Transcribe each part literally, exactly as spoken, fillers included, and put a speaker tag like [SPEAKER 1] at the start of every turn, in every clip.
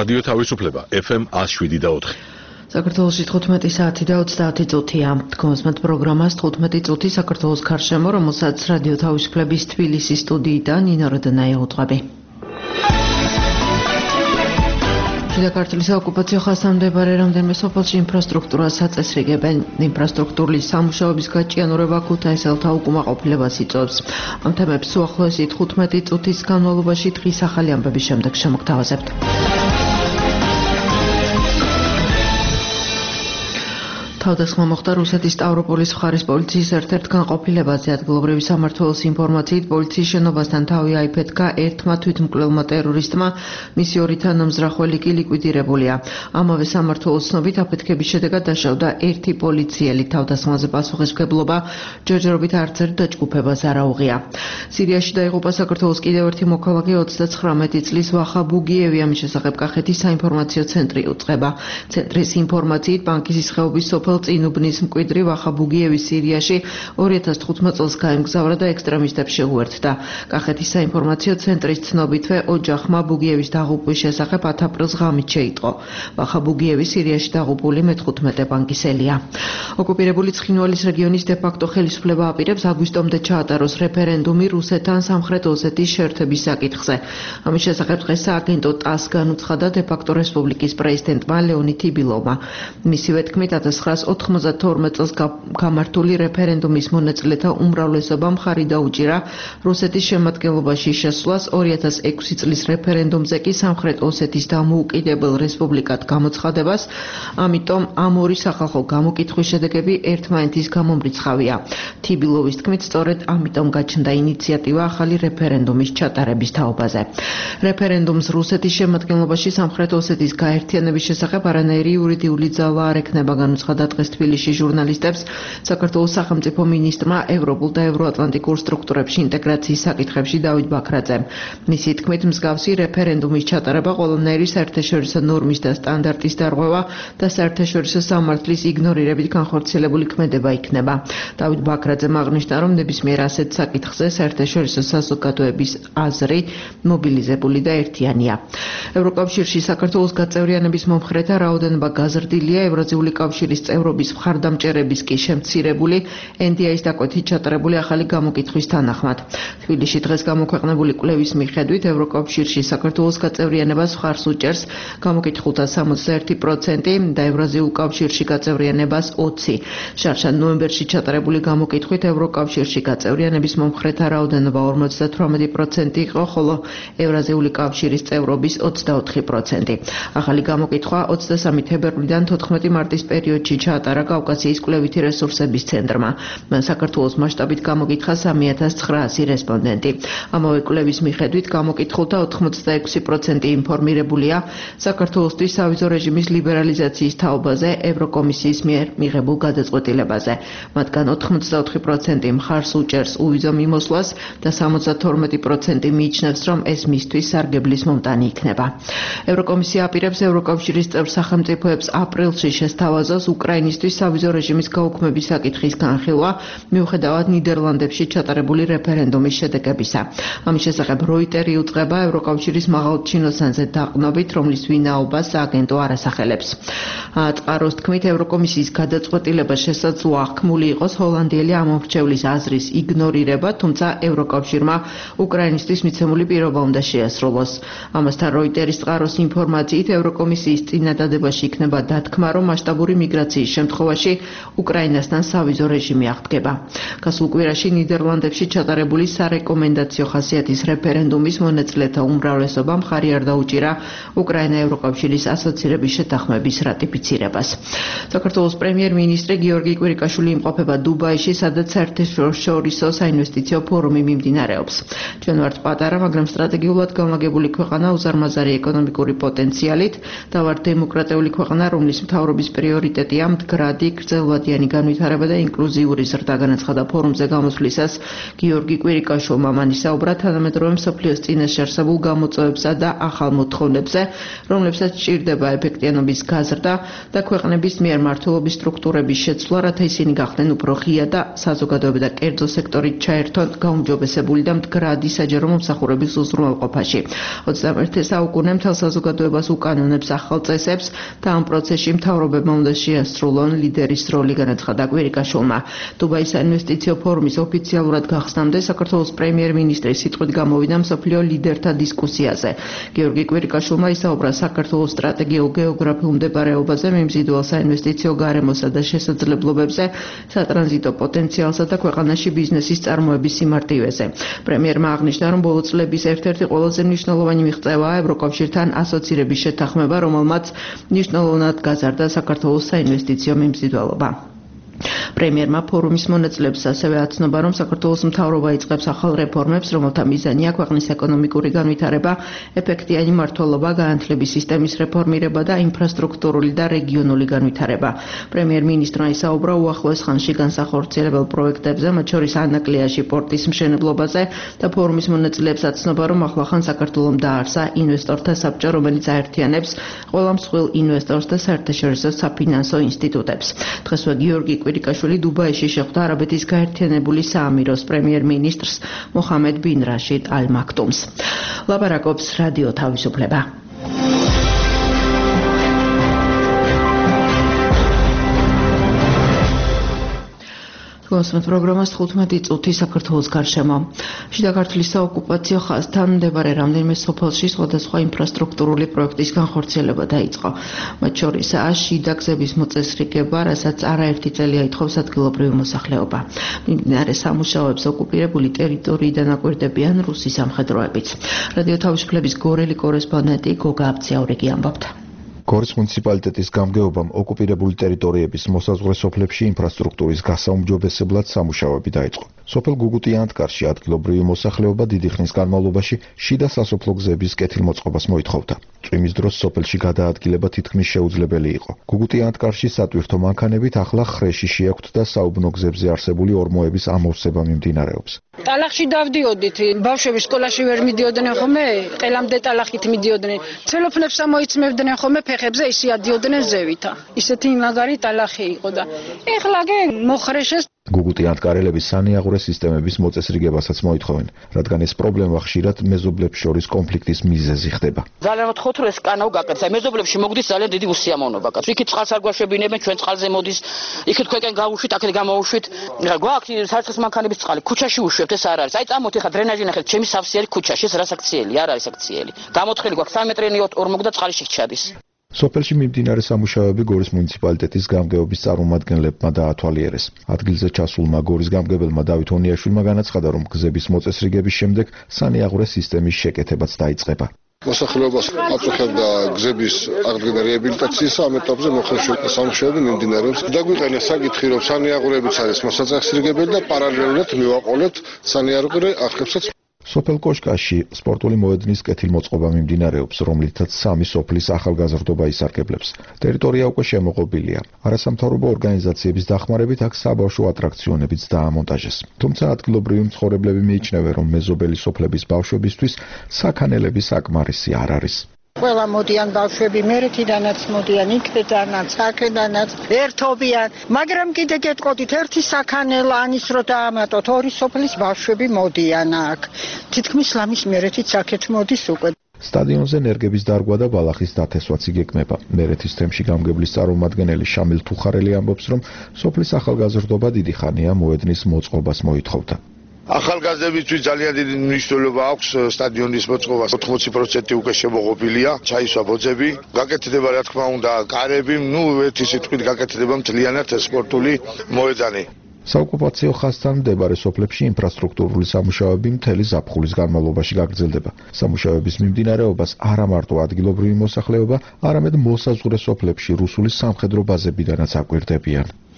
[SPEAKER 1] რადიო თავისუფლება ეფ ემ ათს შვიდი და ოთხი.
[SPEAKER 2] საქართველოში თხუთმეტი საათი და ოცდაათი წუთია. გონსმენთ პროგრამას თხუთმეტი წუთი საქართველოს გარშემო, რომელსაც რადიო თავისუფლების თბილისის სტუდიიდან ნინო როდანაია უძღვები. შიდა ქართლის ოკუპაციო ხაზთან მდებარე რამდენიმე სოფელში ინფრასტრუქტურას აწესრიგებენ. ინფრასტრუქტურის სამუშაოების გაჭიანურება ქუთაისელთა უკმაყოფილებას იწვევს. ამ თემებს უახლოესი თხუთმეტი წუთის განმავლობაში დღის ახალი ამბების შემდეგ შემოგთავაზებთ. თავდასხმა მოხდა რუსეთის სტავროპოლის მხარის პოლიციის ერთ-ერთ განყოფილებაზე. ადგილობრივი სამმართველოს ინფორმაციით, პოლიციის შენობასთან თავი აიფეთქა ერთმა თვითმკვლელმა ტერორისტმა, მისი ორი თანამზრახველი კი ლიკვიდირებულია. ამავე სამმართველოს ცნობით, აფეთქების შედეგად დაშავდა ერთი პოლიციელი. თავდასხმაზე პასუხისმგებლობა ჯერჯერობით არც ერთ დაჯგუფებას არ აუღია. სირიაში დაიღუპა საქართველოს კიდევ ერთი მოქალაქე ოცდაცხრამეტი წლის ვახა ბუგიევი. ამის შესახებ კახეთის საინფორმაციო ცენტრი უწყება. ცენტრის ინფორმაციით, ბანკის ხეობის სოფელ წინუბნის მკვიდრი ვახა ბუგიევი სირიაში ორი ათას თხუთმეტ წელს გაემგზავრა და ექსტრემისტებს შეუერთდა. კახეთის საინფორმაციო ცენტრის ცნობითვე ოჯახმა ბუგიევის დაღუპვის შესახებ ათ აპრილს ღამით შეიტყო. ვახა ბუგიევი სირიაში დაღუპული მეთხუთმეტე ბანკისელია. ოკუპირებული ცხინვალის რეგიონის დე-ფაქტო ხელისუფლება აპირებს აგვისტომდე ჩაატაროს რეფერენდუმი რუსეთთან სამხრეთ ოსეთის შეერთების საკითხზე. ამის შესახებ დღეს სააგენტო ტას განუცხადა დე-ფაქტო რესპუბლიკის პრეზიდენტმა ლეონიდ თიბილოვმა. მისივე თქმით, ათას ცხრაას ოთხმოცდათორმეტ წელს გამართული რეფერენდუმის მონაწილეთა უმრავლესობამ მხარი დაუჭირა რუსეთის შემადგენლობაში შესვლას. ორი ათას ექვსი წლის რეფერენდუმზე კი სამხრეთ ოსეთის დამოუკიდებელ რესპუბლიკად გამოცხადებას, ამიტომ ამ ორი სახალხო გამოკითხვის შედეგები ერთმანეთის გამომრიცხავია. თიბილოვის თქმით, სწორედ ამიტომ გაჩნდა ინიციატივა ახალი რეფერენდუმის ჩატარების თაობაზე. რეფერენდუმს რუსეთის შემადგენლობაში სამხრეთ ოსეთის გაერთიანების შესახებ არანაირი იურიდიული ძალა არ ექნება, განუცხადა დღეს თბილისში ჟურნალისტებს საქართველოს სახელმწიფო მინისტრმა ევროპულ და ევროატლანტიკურ სტრუქტურებში ინტეგრაციის საკითხებში დავით ბაქრაძემ. მისი თქმით, მსგავსი რეფერენდუმის ჩატარება ყველანაირი საერთაშორისო ნორმის და სტანდარტის დარღვევა და საერთაშორისო სამართლის იგნორირებით განხორციელებული ქმედება იქნება. დავით ბაქრაძემ აღნიშნა, რომ ნებისმიერ ასეთ საკითხზე საერთაშორისო საზოგადოების აზრი მობილიზებული და ერთიანია. ევროკავშირში საქართველოს გაწევრიანების მომხრეთა რაოდენობა გაზრდილია. ევრაზიული კავშირის წევრობის მხარდამჭერების კი შემცირებული ენ დი აის დაკვეთით ჩატარებული ახალი გამოკითხვის თანახმად. თბილისში დღეს გამოქვეყნებული კვლევის მიხედვით ევროკავშირში საქართველოს გაწევრიანებას მხარს უჭერს გამოკითხულთა სამოცდაერთი პროცენტი და ევრაზიულ კავშირში გაწევრიანებას ოცი. შარშან ნოემბერში ჩატარებული გამოკითხვით ევროკავშირში გაწევრიანების მომხრეთა რაოდენობა ორმოცდათვრამეტი პროცენტი იყო, ხოლო ევრაზიული კავშირის წევრობის ოცდაოთხი პროცენტი. ახალი გამოკითხვა ოცდასამი თებერვლიდან თოთხმეტი მარტის პერიოდში ჩაატარა კავკასიის კვლევითი რესურსების ცენტრმა. მან საქართველოს მასშტაბით გამოკითხა სამი ათას ცხრაასი რესპონდენტი. ამავე კვლევის მიხედვით გამოკითხულთა ოთხმოცდაექვსი პროცენტი ინფორმირებულია საქართველოსთვის სავიზო რეჟიმის ლიბერალიზაციის თაობაზე ევროკომისიის მიერ მიღებულ გადაწყვეტილებაზე. მათგან ოთხმოცდაოთხი პროცენტი მხარს უჭერს უვიზო მიმოსვლას და სამოცდათორმეტი პროცენტი მიიჩნევს, რომ ეს მისთვის სარგებლის მომტანი იქნება. ევროკომისია აპირებს ევროკავშირის წევრ სახელმწიფოებს აპრილში შესთავაზოს უკრაინისთვის სავიზო რეჟიმის გაუქმების საკითხის განხილვა, მიუხედავად ნიდერლანდებში ჩატარებული რეფერენდუმის შედეგებისა. ამის შესახებ როიტერი უწყება ევროკავშირის მაღალჩინოსანზე დაყრდნობით, რომლის ვინაობას სააგენტო არ ასახელებს. წყაროს თქმით, ევროკომისიის გადაწყვეტილება შესაძლოა აღქმული იყოს ჰოლანდიელი ამომრჩევლის აზრის იგნორირება, თუმცა ევროკავშირმა უკრაინისთვის მიცემული პირობა უნდა შეასრულოს. ამასთან როიტერის წყაროს ინფორმაციით, ევროკომისიის წინადადებაში იქნება დათქმა, რომ მასშტაბური მიგრაციის შემთხვევაში უკრაინასთან სავიზო რეჟიმი აღდგება. გასულ კვირაში ნიდერლანდებში ჩატარებული სარეკომენდაციო ხასიათის რეფერენდუმის მონაწილეთა უმრავლესობა მხარი არ დაუჭირა უკრაინა ევროკავშირის ასოცირების შეთანხმების რატიფიცირებას. საქართველოს პრემიერ-მინისტრი გიორგი კვირიკაშვილი იმყოფება დუბაიში, სადაც საერთაშორისო საინვესტიციო ფორუმი მიმდინარეობს. ჩვენ ვართ პატარა, მაგრამ სტრატეგიულად განლაგებული ქვეყანა უზარმაზარი ეკონომიკური პოტენციალით და ვართ დემოკრატიული ქვეყანა, რომლის მთავრობის პრიორიტეტია მდგრადი, გრძელვადიანი განვითარება და ინკლუზიური ზრდა განაცხადა ფორუმზე გამოსვლისას გიორგი კვირიკაშვილმა. მან ისაუბრა თანამედროვე მსოფლიოს წინაშე არსებულ გამოწვევებსა და ახალ მოთხოვნებზე, რომლებსაც სჭირდება ეფექტიანობის გაზრდა და ქვეყნების მიერ მმართველობის სტრუქტურების შეცვლა, რათა ისინი გახდნენ უფრო ღია და საზოგადოება და კერძო სექტორით ჩაერთონ გაუმჯობესებული და მდგრადი საჯარო მომსახურების უზრუნველყოფაში. ოცდამეერთე საუკუნე მთელ საზოგადოებას უკანონებს ახალ წესებს და ამ პროცესში მთავრობებმა უნდა შეასრულონ ლიდერის როლი, განაცხადა კვირიკაშვილმა. დუბაის საინვესტიციო ფორუმის ოფიციალურად გახსნამდე საქართველოს პრემიერ-მინისტრის სიტყვით გამოვიდა მსოფლიო ლიდერთა დისკუსიაზე. გიორგი კვირიკაშვილმა ისაუბრა საქართველოს სტრატეგიულ გეოგრაფიულ მდებარეობაზე, მიმზიდველ საინვესტიციო გარემოსა და შესაძლებლობებზე, სატრანზიტო პოტენციალსა და ქვეყანაში ბიზნესის წარმოების სიმარტივეზე. პრემიერმა აღნიშნა, რომ ბოლო წლების ერთ-ერთი ყველაზე მნიშვნელოვანი მიღწევაა ევროკავშირთან ასოცირების შეთანხმება, რომელმაც მნიშვნელოვნად გაზარდა საქართველოს საინვესტიციო მიმზიდველობა. პრემიერმა ფორუმის მონაწილეებს ასევე აცნობა, რომ საქართველოს მთავრობა იწყებს ახალ რეფორმებს, რომელთა მიზანია ქვეყნის ეკონომიკური განვითარება, ეფექტიანი მმართველობა, განათლების სისტემის რეფორმირება და ინფრასტრუქტურული და რეგიონული განვითარება. პრემიერ-მინისტრმა ისაუბრა უახლოეს ხანში განსახორციელებელ პროექტებზე, მათ შორის ანაკლიაში პორტის მშენებლობაზე და ფორუმის მონაწილეებს აცნობა, რომ ახლახან საქართველომ დაარსა ინვესტორთა საბჭო, რომელიც აერთიანებს ყველა მსხვილ ინვესტორს და საერთაშორისო საფინანსო ინსტიტუტებს. დღესვე გიორგი კვირიკაშვილი დუბაიში შეხვდა არაბეთის გაერთიანებული საამიროს პრემიერ-მინისტრს მოჰამედ ბინ რაშიდ ალ მაქტუმს. ლაპარაკობს რადიო თავისუფლება. გასმენთ პროგრამას თხუთმეტი წუთი საქართველოს გარშემო. შიდა ქართლის საოკუპაციო ხაზთან მდებარე რამდენიმე სოფელში სხვადასხვა ინფრასტრუქტურული პროექტის განხორციელება დაიწყო. მათ შორისაა შიდა გზების მოწესრიგება, რასაც არაერთი წელია ითხოვს ადგილობრივი მოსახლეობა. მიმდინარე სამუშაოებს ოკუპირებული ტერიტორიიდან აკვირდებიან რუსი სამხედროებიც. რადიო თავისუფლების გორელი კორესპონდენტი გოგა აბციაურიგი ამბობდა.
[SPEAKER 3] გორის მუნიციპალიტეტის გამგეობამ ოკუპირებული ტერიტორიების მოსაზღვრე სოფლებში ინფრასტრუქტურის გასაუმჯობესებლად სამუშაოები დაიწყო. სოფელ გუგუტი-ანტკარში ადგილობრივი მოსახლეობა დიდი ხნის განმავლობაში შიდა სასოფლო გზების კეთილმოწყობას მოითხოვდა. წვიმის დროს სოფელში გადაადგილება თითქმის შეუძლებელი იყო. გუგუტი-ანტკარში სატვირთო მანქანებით ახლა ხრეში შეაქვთ და საუბნო გზებზე არსებული ორმოების ამოვსება მიმდინარეობს.
[SPEAKER 4] ტალახში დავდიოდით, ბავშვები სკოლაში ვერ მიდიოდნენ ხოლმე, ყელამდე ტალახით მიდიოდნენ. ცელოფნებს ამოიწმევდნენ ხოლმე ფეხებზე, ისე ადიოდნენ ზევითა. ისეთი მაგარი ტალახი იყო და ეხლა გე მოხრეშეს.
[SPEAKER 3] გუგუტი-ანტკარელები სანიაღვრე სისტემების მოწესრიგებასაც მოითხოვენ, რადგან ეს პრობლემა ხშირად მეზობლებს შორის კონფლიქტის მიზეზი ხდება.
[SPEAKER 5] ძალიან ვთხოვთ, რომ ეს კანო გაკეთდეს. მეზობლებში მოგდის ძალიან დიდი უსიამოვნება. იქით წყალს არ გვაშვებინებენ, ჩვენ წყალზე მოდის, იქით ქვეკენ გავუშვით, აქეთ გამოვუშვით. გვაქვს საერთოს მანქანების წყალი, ქუჩაში უშვებთ, ეს არ არის. აი წამოთ ეხლა დრენაჟი ნახეთ, ჩემი სავსე არის ქუჩაში, ეს რას აქციელი, არ არის აქციელი. გამოთხელი გვაქვს სამი მეტრიანი ორმოგი და წყალი შეჩადის.
[SPEAKER 3] სოფელში მიმდინარე სამუშაოები გორის მუნიციპალიტეტის გამგეობის წარმომადგენლებმა დაათვალიერეს. ადგილზე ჩასულმა გორის გამგებელმა დავით ონიაშვილმა განაცხადა, რომ გზების მოწესრიგების შემდეგ სანიაღვრე სისტემის შეკეთებაც დაიწყება.
[SPEAKER 6] მოსახლეობას აწუხებდა გზების აღდგენა რეაბილიტაციის ამ ეტაპზე მოხერხებული სამუშაოები მიმდინარეობს. დაგვიყენეს საკითხი, რომ სანიაღვრეებიც არის მოსაწესრიგებელი და პარალელურად მივაყოლეთ სანიაღვრე არხებსაც.
[SPEAKER 3] სოფელ კოშკაში სპორტული მოედნის კეთილმოწყობა მიმდინარეობს, რომლითაც სამი სოფლის ახალგაზრდობა ისარგებლებს. ტერიტორია უკვე შემოღობილია. არასამთავრობო ორგანიზაციების დახმარებით აქ საბავშვო ატრაქციონებიც დაამონტაჟეს. თუმცა ადგილობრივი მცხოვრებლები მიიჩნევენ, რომ მეზობელი სოფლების ბავშვებისთვის საქანელები საკმარისი არ არის.
[SPEAKER 7] ყველა მოდიან ბავშვები მერეთიდანაც მოდიან, იქედანაც, აქედანაც, ერთობიან, მაგრამ კიდე გეტყოდით, ერთი საქანელა ანის რო დაამატოთ, ორი სოფლის ბავშვები მოდიან აქ. თითქმის ლამის მერეთიც აქეთ მოდის უკვე.
[SPEAKER 3] სტადიონზე ნერგების დარგვა და ბალახის დათესვაც იგეგმება. მერეთის თემში გამგებლის წარმომადგენელი შამილ თუხარელი ამბობს, რომ სოფლის ახალგაზრდობა დიდი ხანია მოედნის მოწყობას მოითხოვდა.
[SPEAKER 8] ახალგაზრდებისთვის ძალიან დიდი მნიშვნელობა აქვს სტადიონის მოწყობას. ოთხმოცი პროცენტი უკვე შემოღობილია, ჩაისვა ბოძები, გაკეთდება რა თქმა უნდა კარები, ნუ ერთი სიტყვით გაკეთდება მთლიანად სპორტული მოედანი.
[SPEAKER 3] საოკუპაციო ხაზთან მდებარე სოფლებში ინფრასტრუქტურული სამუშაოები მთელი ზაფხულის განმავლობაში გაგრძელდება. სამუშაოების მიმდინარეობას არა მარტო ადგილობრივი მოსახლეობა, არამედ მოსაზღვრე სოფლებში რუსული სამხედრო ბაზებიდანაც აკვირდებიან.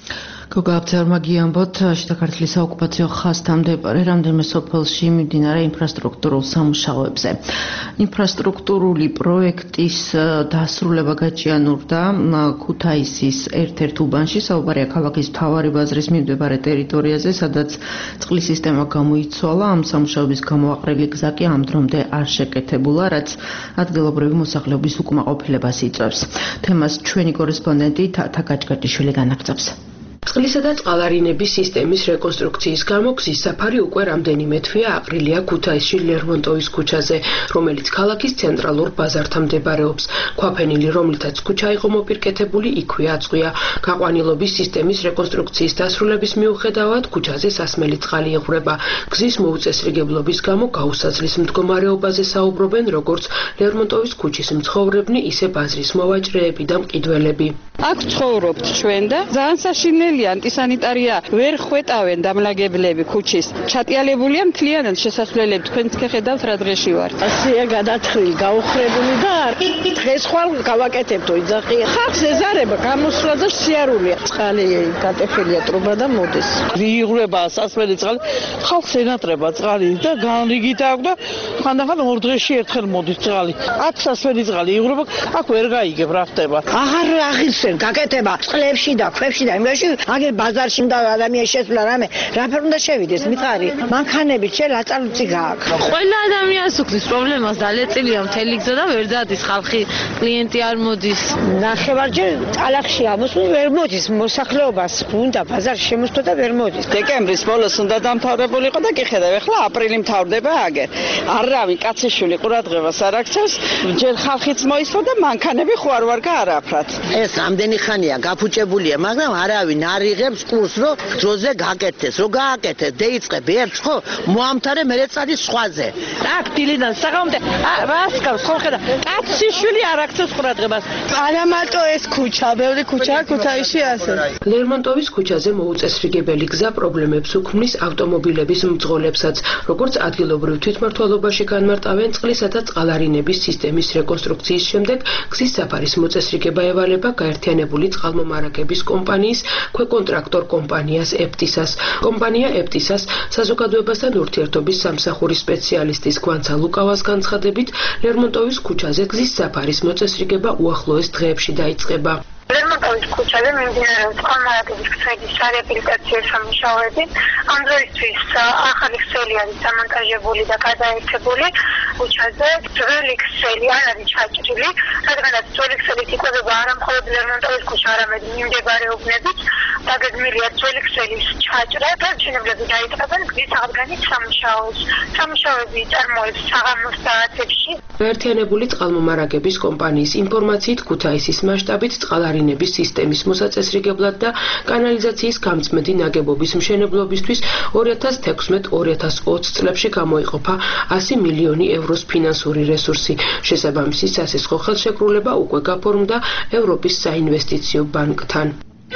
[SPEAKER 2] გოგაბცერმა გიამბოთ შიდა-ქართლის საოკუპაციო ხაზთან მდებარე რამდენიმე სოფელში მიმდინარე ინფრასტრუქტურულ სამუშაოებზე. ინფრასტრუქტურული პროექტის დასრულება გაჭიანურდა ქუთაისის ერთ-ერთ უბანში, საუბარია ქალაქის მთავარი ბაზრის მიმდებარე ტერიტორიაზე, სადაც წყლის სისტემა გამოიცვალა. ამ სამუშაოების გამო აყრილი გზა კი ამ დრომდე არ შეკეთებულა, რაც ადგილობრივი მოსახლეობის უკმაყოფილებას იწვევს. თემას ჩვენი კორესპონდენტი თათა გაჭგაჭიშვილი განაგრძობს.
[SPEAKER 9] წყლისა და წყალარინების სისტემის რეკონსტრუქციის გამო გზის საფარი უკვე რამდენიმე თვეა აყრილია ქუთაისში ლერმონტოვის ქუჩაზე, რომელიც ქალაქის ცენტრალურ ბაზართან მდებარეობს. ქვაფენილი, რომლითაც ქუჩა იყო მოპირკეთებული, იქვე აწყვია. გაყვანილობის სისტემის რეკონსტრუქციის დასრულების მიუხედავად ქუჩაზე სასმელი წყალი იღვრება. გზის მოუწესრიგებლობის გამო გაუსაძლის მდგომარეობაზე საუბრობენ როგორც ლერმონტოვის ქუჩის მცხოვრებნი, ისე ბაზრის მოვაჭრეები და მყიდველები.
[SPEAKER 4] აქ ცხოვრობთ ჩვენ და ძალიან საშინელი ანტისანიტარია, ვერ ხვეტავენ დამლაგებლები ქუჩის. ჩატიალებულია მთლიანად შესასვლელები, თქვენც გეხედავთ რა დღეში ვარ. ასეა გადათხრილი, გაუხრებული და დღეს ხვალ გავაკეთებთ ოჯახი. ხალხს ეზარება გამოსვლა და სიარულია. წყალი გატეხილია ტრუბა და მოდის.
[SPEAKER 10] იღვრება სასმელი წყალი, ხალხს ენატრება წყალი და განრიგით აქვს და ხანდახან ორ დღეში ერთხელ მოდის წყალი. აქ სასმელი წყალი იღვრება, აქ ვერ გაიგებ რა ხდება.
[SPEAKER 7] აღარ აღიხსენ, გაკეთება წყლებში და ქვებში და იმაში აგერ ბაზარში და ადამიანის შესვლა რამე რაფერ უნდა შევიდეს მითხარი მანქანები შეიძლება აწალუცი გააქვს.
[SPEAKER 11] ყველა ადამიანს უქმნის პრობლემას დალეწილია მთელი გზა და ვერ დადის ხალხი, კლიენტი არ მოდის.
[SPEAKER 7] ნახევარჯერ ტალახში ამოსული ვერ მოდის, მოსახლეობას უნდა ბაზარში შემოსვლა და ვერ მოდის.
[SPEAKER 10] დეკემბრის ბოლოს უნდა დამთავრებულიყო და კი ხედავ, ახლა აპრილი მთავრდება აგერ. არავინ კაციშვილი ყურადღებას არ აქცევს, ჯერ ხალხიც მოისვა და მანქანები ხო არ ვარ გაარაფრათ.
[SPEAKER 7] ეს რამდენი ხანია გაფუჭებულია, მაგრამ არავინ არ იღებს კურსს, რომ დროზე გაკეთდეს, რომ გააკეთეს, დაიწყებ ერთს ხო, მოამთარე მერე წადის სხვაზე. აქ დილიდან საღამომდე რას გავს ხო ხედა, კაციშვილი არ აქცევს ყურადღებას.
[SPEAKER 11] არა მარტო ეს ქუჩა, ბევრი ქუჩაა ქუთაისში ასე.
[SPEAKER 9] ლერმონტოვის ქუჩაზე მოუწესრიგებელი გზა პრობლემებს უქმნის ავტომობილების მძღოლებსაც, როგორც ადგილობრივ თვითმმართველობაში განმარტავენ წყლისა და წყალარინების სისტემის რეკონსტრუქციის შემდეგ გზის საფარის მოწესრიგება ევალება გაერთიანებული წყალმომარაგების კომპანიის ქვეკონტრაქტორ კომპანიას ეპტისას. კომპანია ეპტისას საზოგადოებასთან ურთიერთობის სამსახურის სპეციალისტის გვანცა ლუკავას განცხადებით, ლერმონტოვის ქუჩაზე გზის საფარის მოწესრიგება უახლოეს დღეებში დაიწყება.
[SPEAKER 12] ლერმონტოვის ქუჩაზე მიმდინარეობს წყალმომარაგების ქსელის რეაბილიტაციო სამუშაოები. ამ დროისთვის ახალი ქსელი არის დამონტაჟებული და გადაერთებული ქუჩაზე. ძველი ქსელი არ არის ჩაჭრილი, რადგანაც ძველი ქსელით იკვებება არა მხოლოდ ლერმონტოვის ქუჩა, არამედ მიმდებარეობნებიც. დაგეგმილია ძველი ქსელის ჩაჭრა და ჩინებლები დაიწყებენ გზის აღდგენის სამუშაოებს. სამუშაოები წარმოებს საღამოს საათებში.
[SPEAKER 9] გაერთიანებული წყალმომარაგების კომპანიის ინფორმაციით ქუთაისის მასშტაბით წყალარინების სისტემის მოსაწესრიგებლად და კანალიზაციის გამწმენდი ნაგებობის მშენებლობისთვის ორი ათას თექვსმეტ - ორი ათას ოცი წლებში გამოიყოფა ასი მილიონი ევროს ფინანსური რესურსი. შესაბამისი სასისხო ხელშეკრულება უკვე გაფორმდა ევროპის საინვესტიციო ბანკთან.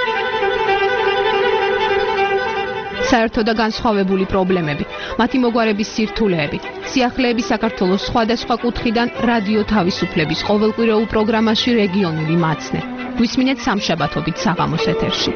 [SPEAKER 13] საერთო და განსხვავებული პრობლემები, მათი მოგვარების სირთულეები, სიახლეები საქართველოს სხვადასხვა კუთხიდან რადიო თავისუფლების ყოველკვირეულ პროგრამაში რეგიონული მაცნე. გვისმინეთ სამშაბათობით საღამოს ეთერში.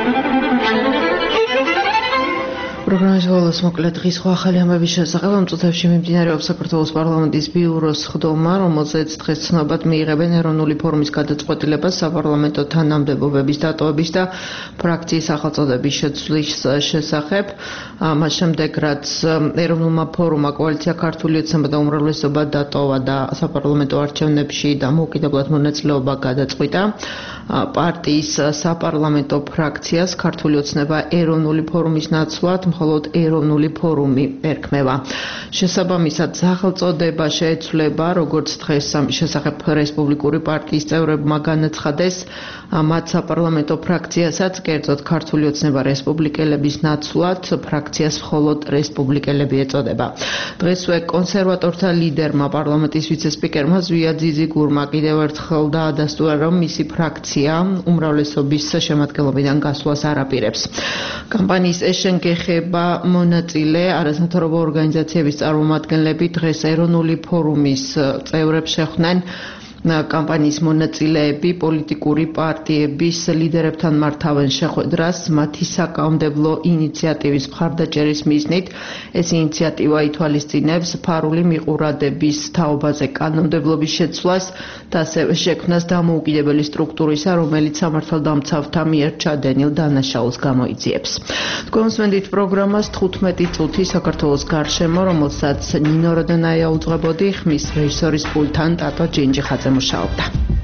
[SPEAKER 2] პროგრამის ბოლოს მოკლედ დღის სხვა ახალი ამბების შესახებ ამ წუთებში მიმდინარეობს საქართველოს პარლამენტის ბიუროს სხდომა, რომელზეც დღეს ცნობად მიიღებენ ეროვნული ფორუმის გადაწყვეტილებას საპარლამენტო თანამდებობების დატოვების და ფრაქციის სახელწოდების შეცვლის შესახებ. მას შემდეგ, რაც ეროვნულმა ფორუმმა კოალიცია ქართული ოცნება და უმრავლესობა დატოვა და საპარლამენტო არჩევნებში დამოუკიდებლად მონაწილეობა გადაწყვიტა, პარტიის საპარლამენტო ფრაქციას ქართული ოცნება ეროვნული ფორუმის ნაცვლად მხოლოდ ეროვნული ფორუმი ერქმევა. შესაბამისად, სახელწოდება შეეცვლება, როგორც დღეს ამის შესახებ რესპუბლიკური პარტიის წევრებმა განაცხადეს, მათ საპარლამენტო ფრაქციასაც, კერძოდ ქართული ოცნება რესპუბლიკელების ნაცვლად, ფრაქციას მხოლოდ რესპუბლიკელები ეწოდება. დღესვე კონსერვატორთა ლიდერმა, პარლამენტის ვიცე-სპიკერმა ზვია ძიზიგურმა კიდევ ერთხელ დაადასტურა, რომ მისი ფრაქცია უმრავლესობის შემადგენლობიდან გასვლას არ აპირებს. კამპანიის ეშენ გეხება მონაწილე არასამთავრობო ორგანიზაციების წარმომადგენლები დღეს ეროვნული ფორუმის წევრებს შეხვდნენ კამპანიის მონაწილეები პოლიტიკური პარტიების ლიდერებთან მართავენ შეხვედრას მათი საკანონმდებლო ინიციატივის მხარდაჭერის მიზნით. ეს ინიციატივა ითვალისწინებს ფარული მიყურადების თაობაზე კანონმდებლობის შეცვლას და ასევე შექმნას დამოუკიდებელი სტრუქტურისა, რომელიც სამართალდამცავთა მიერ ჩადენილ დანაშაულს გამოიძიებს. თქვენ უსმენთ პროგრამას თხუთმეტი წუთი საქართველოს გარშემო, რომელსაც ნინო როდონაია უძღვებოდი, ხმის რეჟისორის პულტთან ტატო ჯინჯიხაძე მუშაობდა.